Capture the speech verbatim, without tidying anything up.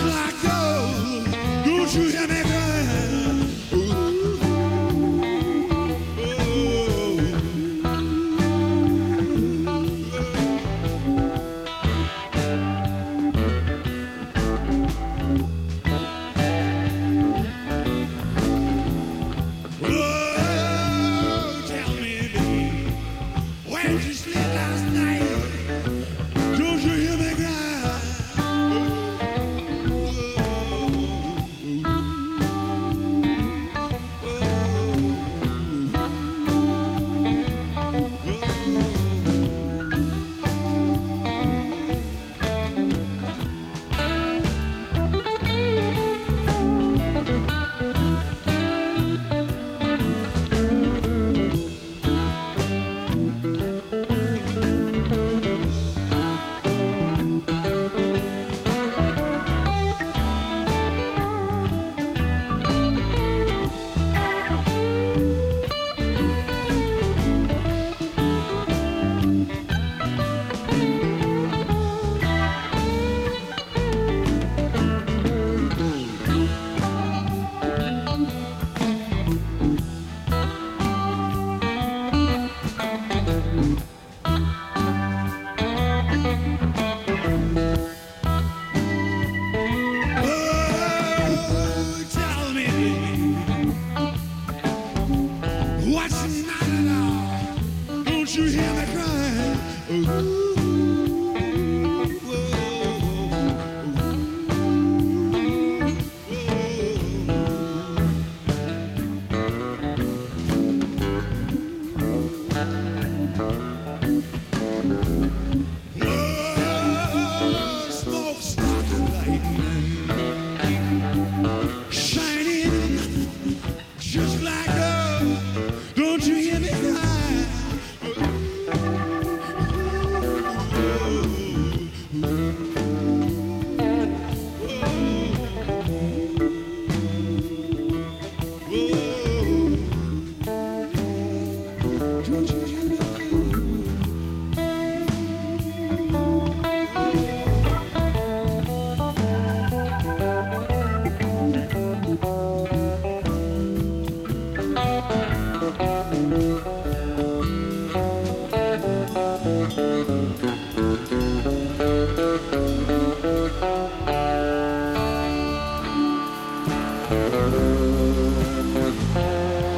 just like gold. Don't you hear me crying? Oh, tell me, baby, where did you sleep last night? Don't you hear me cry? Oh, tell me, baby, what's the matter now? Don't you hear me crying? Ooh. Oh, smoke started lightning, shining just like gold. Don't you hear me cry? Don't you hear me cry? Thank you.